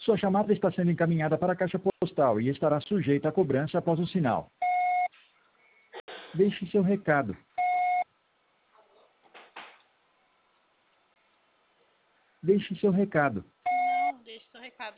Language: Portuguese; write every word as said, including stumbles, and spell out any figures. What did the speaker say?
Sua chamada está sendo encaminhada para a caixa postal e estará sujeita a cobrança após o sinal. Deixe seu recado. Deixe seu recado.